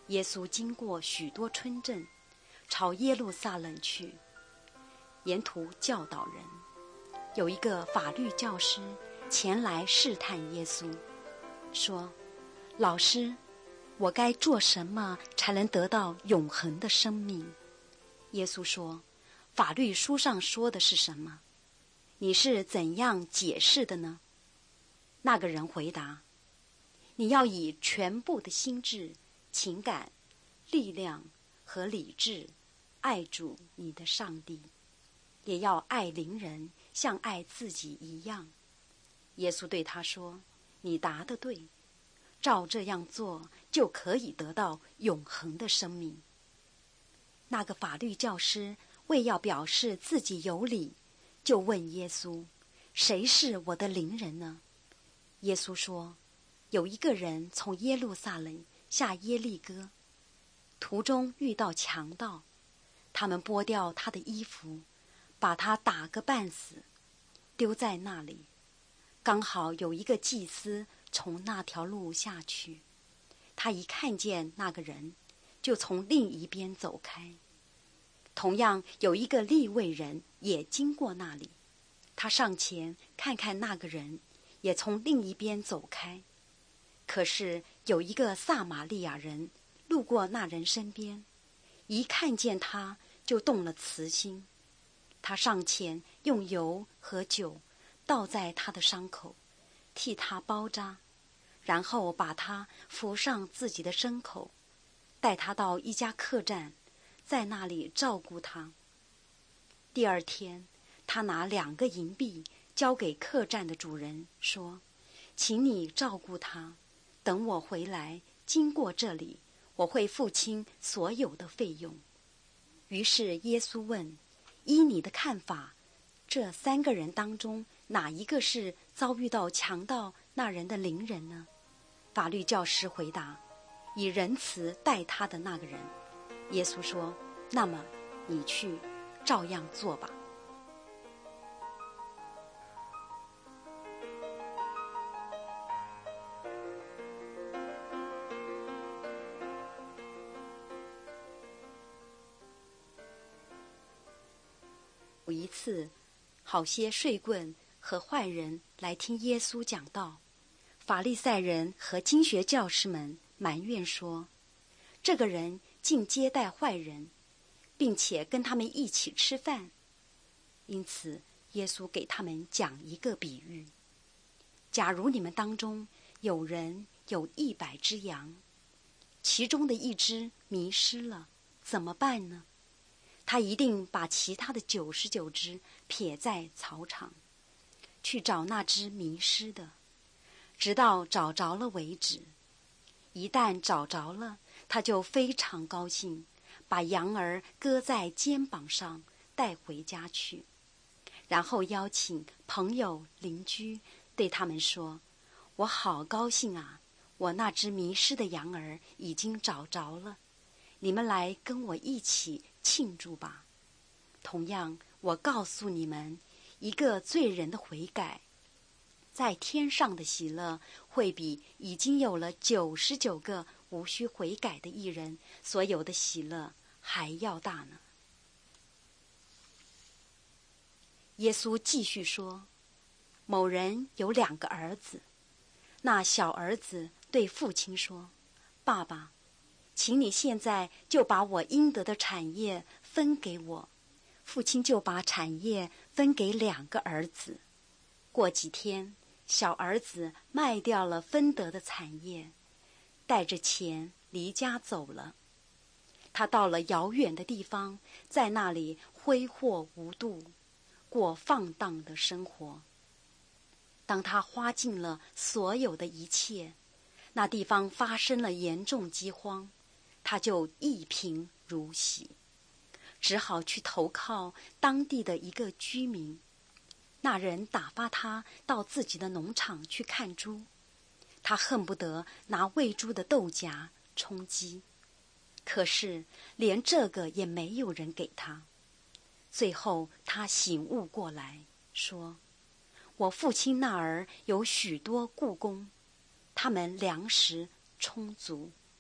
耶稣经过许多村镇，朝耶路撒冷去，沿途教导人。有一个法律教师前来试探耶稣，说：老师，我该做什么才能得到永恒的生命？耶稣说：法律书上说的是什么？你是怎样解释的呢？那个人回答：你要以全部的心智、情感、力量和理智爱主你的上帝，也要爱邻人像爱自己一样。耶稣对他说：你答得对，照这样做就可以得到永恒的生命。那个法律教师为要表示自己有理，就问耶稣：谁是我的邻人呢？耶稣说：有一个人从耶路撒冷下耶利哥，途中遇到强盗，他们剥掉他的衣服，把他打个半死，丢在那里。刚好有一个祭司从那条路下去，他一看见那个人，就从另一边走开。同样有一个利未人也经过那里，他上前看看那个人，也从另一边走开。可是有一个撒玛利亚人路过那人身边，一看见他就动了慈心。他上前用油和酒倒在他的伤口，替他包扎，然后把他扶上自己的牲口，带他到一家客栈，在那里照顾他。第二天，他拿2个银币交给客栈的主人，说：请你照顾他，等我回来经过这里，我会付清所有的费用。于是耶稣问：依你的看法，这3个人当中，哪一个是遭遇到强盗那人的邻人呢？法律教师回答：以仁慈待他的那个人。耶稣说：那么你去照样做吧。有一次，好些税棍和坏人来听耶稣讲道，法利赛人和经学教师们埋怨说：这个人竟接待坏人，并且跟他们一起吃饭。因此耶稣给他们讲一个比喻：假如你们当中有人有100只羊，其中的1只迷失了，怎么办呢？他一定把其他的99只撇在草场，去找那只迷失的，直到找着了为止。一旦找着了，他就非常高兴，把羊儿搁在肩膀上带回家去，然后邀请朋友邻居，对他们说：我好高兴啊，我那只迷失的羊儿已经找着了，你们来跟我一起庆祝吧。同样，我告诉你们，一个罪人的悔改，在天上的喜乐会比已经有了99个无需悔改的义人所有的喜乐还要大呢。耶稣继续说：某人有2个儿子，那小儿子对父亲说：爸爸，请你现在就把我应得的产业分给我。父亲就把产业分给2个儿子。过几天，小儿子卖掉了分得的产业，带着钱离家走了。他到了遥远的地方，在那里挥霍无度，过放荡的生活。当他花尽了所有的一切，那地方发生了严重饥荒，他就一贫如洗，只好去投靠当地的一个居民。那人打发他到自己的农场去看猪，他恨不得拿喂猪的豆荚充饥，可是连这个也没有人给他。最后他醒悟过来，说：我父亲那儿有许多雇工，他们粮食充足，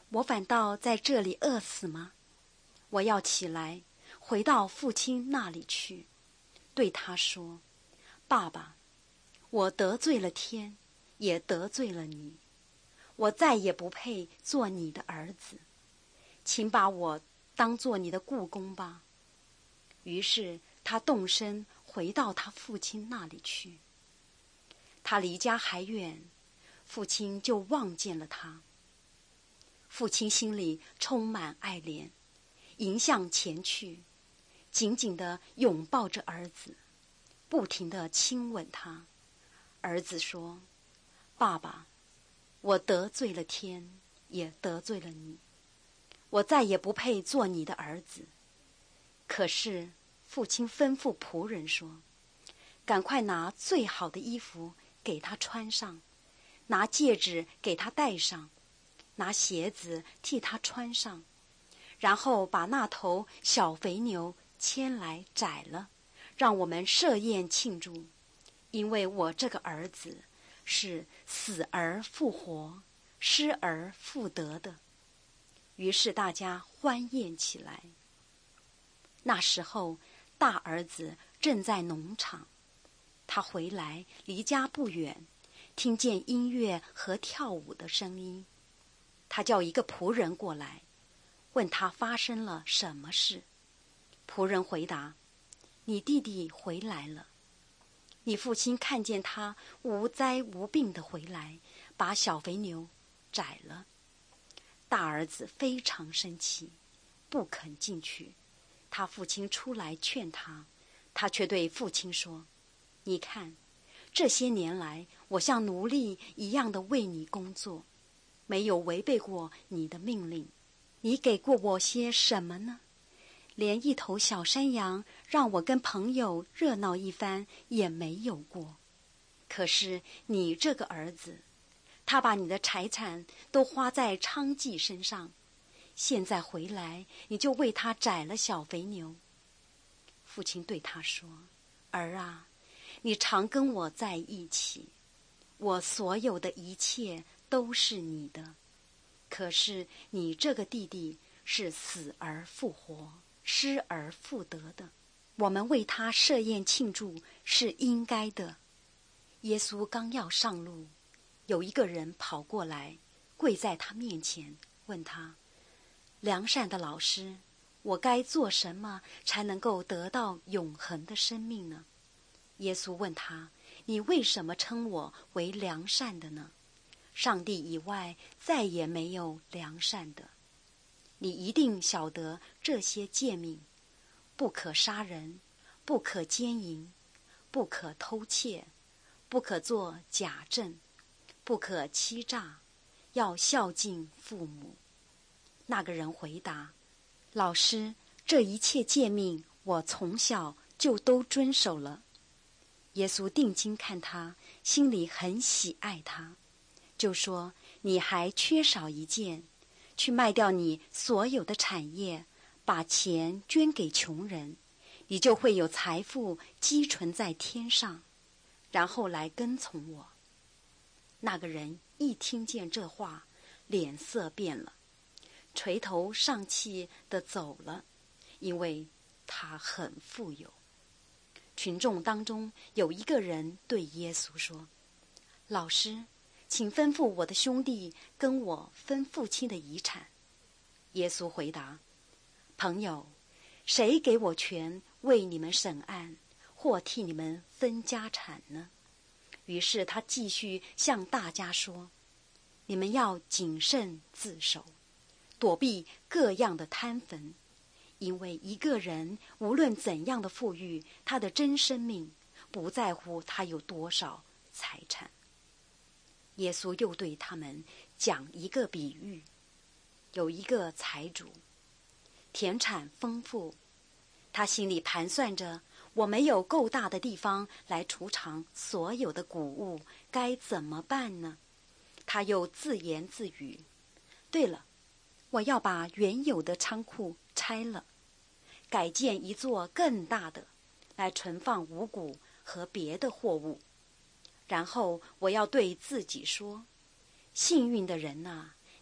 我反倒在这里饿死吗？我要起来，回到父亲那里去，对他说：爸爸，我得罪了天，也得罪了你，我再也不配做你的儿子，请把我当做你的雇工吧。于是他动身回到他父亲那里去。他离家还远，父亲就望见了他。父亲心里充满爱怜，迎向前去，紧紧地拥抱着儿子，不停地亲吻他。儿子说：爸爸，我得罪了天，也得罪了你，我再也不配做你的儿子。可是父亲吩咐仆人说：赶快拿最好的衣服给他穿上，拿戒指给他戴上，拿鞋子替他穿上，然后把那头小肥牛牵来宰了，让我们设宴庆祝，因为我这个儿子是死而复活，失而复得的。于是大家欢宴起来。那时候大儿子正在农场，他回来离家不远，听见音乐和跳舞的声音。他叫一个仆人过来，问他发生了什么事。仆人回答：你弟弟回来了，你父亲看见他无灾无病地回来，把小肥牛宰了。大儿子非常生气，不肯进去。他父亲出来劝他，他却对父亲说：你看，这些年来我像奴隶一样的为你工作，没有违背过你的命令。你给过我些什么呢？连一头小山羊让我跟朋友热闹一番也没有过。可是你这个儿子，他把你的财产都花在娼妓身上，现在回来你就为他宰了小肥牛。父亲对他说：儿啊，你常跟我在一起，我所有的一切都是你的。可是你这个弟弟是死而复活，失而复得的，我们为他设宴庆祝是应该的。耶稣刚要上路，有一个人跑过来，跪在他面前，问他：良善的老师，我该做什么才能够得到永恒的生命呢？耶稣问他：你为什么称我为良善的呢？上帝以外再也没有良善的。你一定晓得这些诫命：不可杀人，不可奸淫，不可偷窃，不可作假证，不可欺诈，要孝敬父母。那个人回答：老师，这一切诫命我从小就都遵守了。耶稣定睛看他，心里很喜爱他，就说：你还缺少一件，去卖掉你所有的产业，把钱捐给穷人，你就会有财富积存在天上，然后来跟从我。那个人一听见这话，脸色变了，垂头丧气地走了，因为他很富有。群众当中有一个人对耶稣说：老师，请吩咐我的兄弟跟我分父亲的遗产。耶稣回答：朋友，谁给我权为你们审案，或替你们分家产呢？于是他继续向大家说：你们要谨慎自守，躲避各样的贪坟，因为一个人无论怎样的富裕，他的真生命不在乎他有多少财产。耶稣又对他们讲一个比喻：有一个财主，田产丰富，他心里盘算着，我没有够大的地方来储藏所有的谷物，该怎么办呢？他又自言自语：对了，我要把原有的仓库拆了，改建一座更大的，来存放五谷和别的货物。然后我要对自己说：幸运的人啊，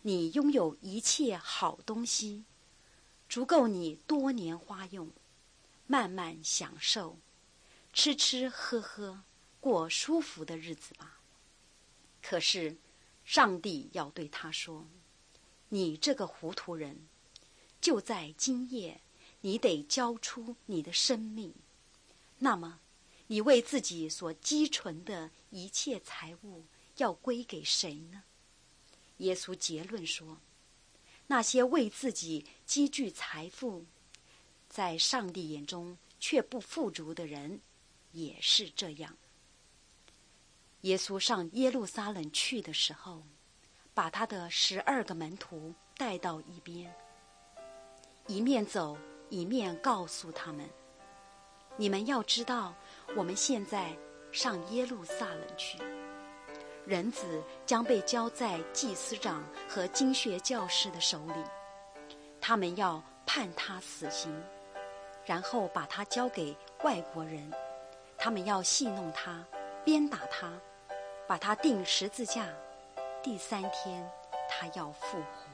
你拥有一切好东西，足够你多年花用，慢慢享受，吃吃喝喝，过舒服的日子吧。可是上帝要对他说，你这个糊涂人，就在今夜你得交出你的生命。那么你为自己所积存的一切财物要归给谁呢？耶稣结论说，那些为自己积聚财富，在上帝眼中却不富足的人，也是这样。耶稣上耶路撒冷去的时候，把他的12个门徒带到一边，一面走一面告诉他们，你们要知道，我们现在上耶路撒冷去，人子将被交在祭司长和经学教师的手里，他们要判他死刑，然后把他交给外国人，他们要戏弄他，鞭打他，把他钉十字架，第3天他要复活。